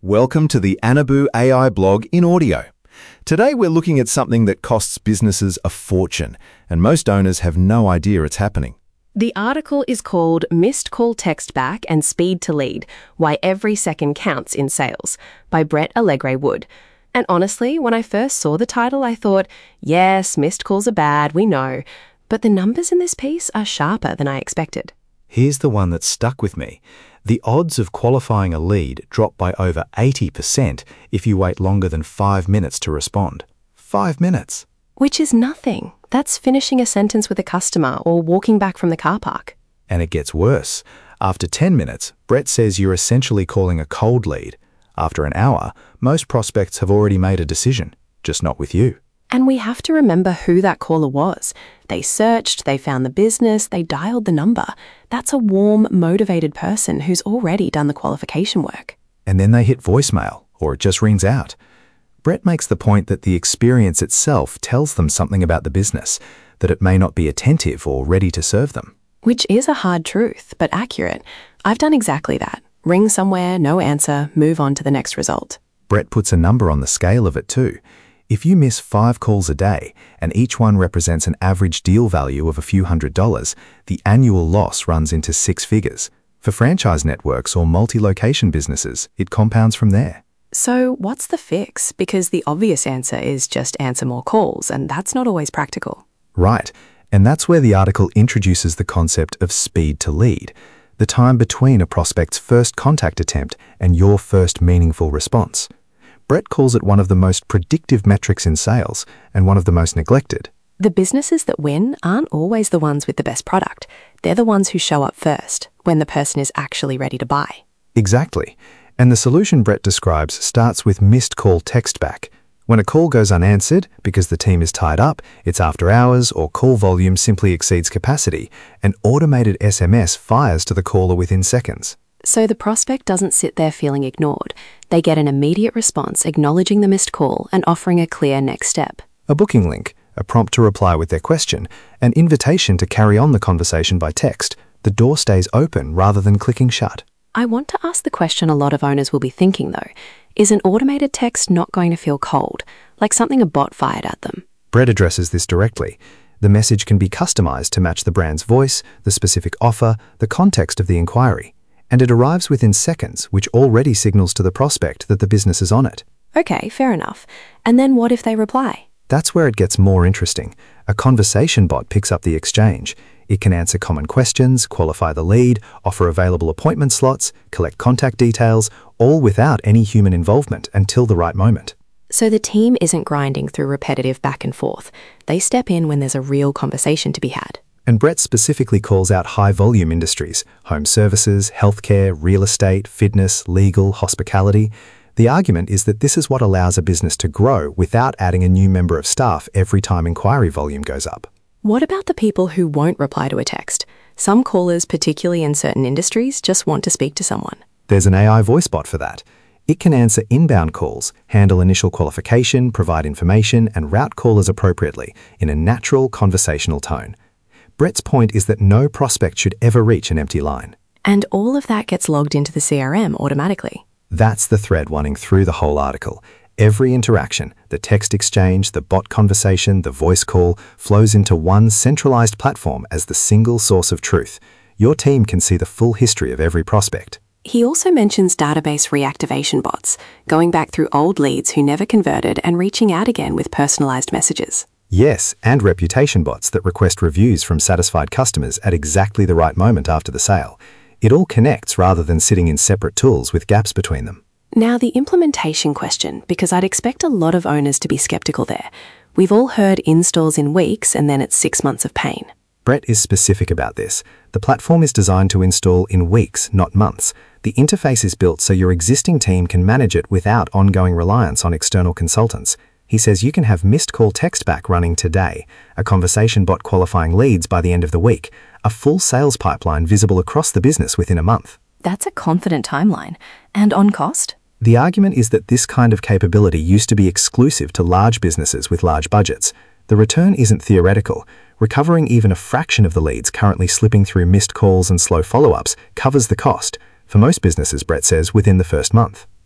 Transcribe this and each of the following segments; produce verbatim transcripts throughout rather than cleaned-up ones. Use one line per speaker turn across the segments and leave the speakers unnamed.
Welcome to the Anabu A I blog in audio. Today we're looking at something that costs businesses a fortune, and most owners have no idea it's happening.
The article is called Missed Call Text Back and Speed to Lead, Why Every Second Counts in Sales by Brett Allegre Wood. And honestly, when I first saw the title, I thought, yes, missed calls are bad, we know. But the numbers in this piece are sharper than I expected.
Here's the one that stuck with me. The odds of qualifying a lead drop by over eighty percent if you wait longer than five minutes to respond. Five minutes.
Which is nothing. That's finishing a sentence with a customer or walking back from the car park.
And it gets worse. After ten minutes, Brett says you're essentially calling a cold lead. After an hour, most prospects have already made a decision, just not with you.
And we have to remember who that caller was. They searched, they found the business, they dialed the number. That's a warm, motivated person who's already done the qualification work.
And then they hit voicemail, or it just rings out. Brett makes the point that the experience itself tells them something about the business, that it may not be attentive or ready to serve them.
Which is a hard truth, but accurate. I've done exactly that. Ring somewhere, no answer, move on to the next result.
Brett puts a number on the scale of it too. If you miss five calls a day, and each one represents an average deal value of a few hundred dollars, the annual loss runs into six figures. For franchise networks or multi-location businesses, it compounds from there.
So what's the fix? Because the obvious answer is just answer more calls, and that's not always practical.
Right, and that's where the article introduces the concept of speed to lead, the time between a prospect's first contact attempt and your first meaningful response. Brett calls it one of the most predictive metrics in sales and one of the most neglected.
The businesses that win aren't always the ones with the best product. They're the ones who show up first, when the person is actually ready to buy.
Exactly. And the solution Brett describes starts with missed call text back. When a call goes unanswered because the team is tied up, it's after hours, or call volume simply exceeds capacity, an automated S M S fires to the caller within seconds.
So the prospect doesn't sit there feeling ignored. They get an immediate response acknowledging the missed call and offering a clear next step.
A booking link, a prompt to reply with their question, an invitation to carry on the conversation by text. The door stays open rather than clicking shut.
I want to ask the question a lot of owners will be thinking though. Is an automated text not going to feel cold, like something a bot fired at them?
Brett addresses this directly. The message can be customized to match the brand's voice, the specific offer, the context of the inquiry. And it arrives within seconds, which already signals to the prospect that the business is on it.
Okay, fair enough. And then what if they reply?
That's where it gets more interesting. A conversation bot picks up the exchange. It can answer common questions, qualify the lead, offer available appointment slots, collect contact details, all without any human involvement until the right moment.
So the team isn't grinding through repetitive back and forth. They step in when there's a real conversation to be had.
And Brett specifically calls out high-volume industries, home services, healthcare, real estate, fitness, legal, hospitality. The argument is that this is what allows a business to grow without adding a new member of staff every time inquiry volume goes up.
What about the people who won't reply to a text? Some callers, particularly in certain industries, just want to speak to someone.
There's an A I voice bot for that. It can answer inbound calls, handle initial qualification, provide information, and route callers appropriately in a natural conversational tone. Brett's point is that no prospect should ever reach an empty line.
And all of that gets logged into the C R M automatically.
That's the thread running through the whole article. Every interaction, the text exchange, the bot conversation, the voice call, flows into one centralized platform as the single source of truth. Your team can see the full history of every prospect.
He also mentions database reactivation bots, going back through old leads who never converted and reaching out again with personalized messages.
Yes, and reputation bots that request reviews from satisfied customers at exactly the right moment after the sale. It all connects rather than sitting in separate tools with gaps between them.
Now the implementation question, because I'd expect a lot of owners to be skeptical there. We've all heard installs in weeks and then it's six months of pain.
Brett is specific about this. The platform is designed to install in weeks, not months. The interface is built so your existing team can manage it without ongoing reliance on external consultants. He says you can have missed call text back running today, a conversation bot qualifying leads by the end of the week, a full sales pipeline visible across the business within a month.
That's a confident timeline. And on cost?
The argument is that this kind of capability used to be exclusive to large businesses with large budgets. The return isn't theoretical. Recovering even a fraction of the leads currently slipping through missed calls and slow follow-ups covers the cost. For most businesses, Brett says, within the first month.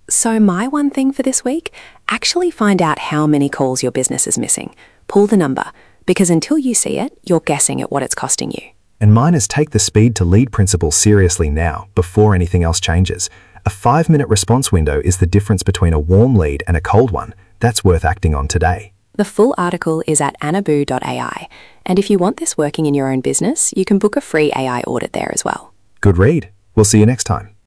So my one thing for this week, actually find out how many calls your business is missing. Pull the number, because until you see it, you're guessing at what it's costing you.
And mine is take the speed to lead principle seriously now, before anything else changes. A five-minute response window is the difference between a warm lead and a cold one. That's worth acting on today.
The full article is at anaboo dot A I, and if you want this working in your own business, you can book a free A I audit there as well.
Good read. We'll see you next time.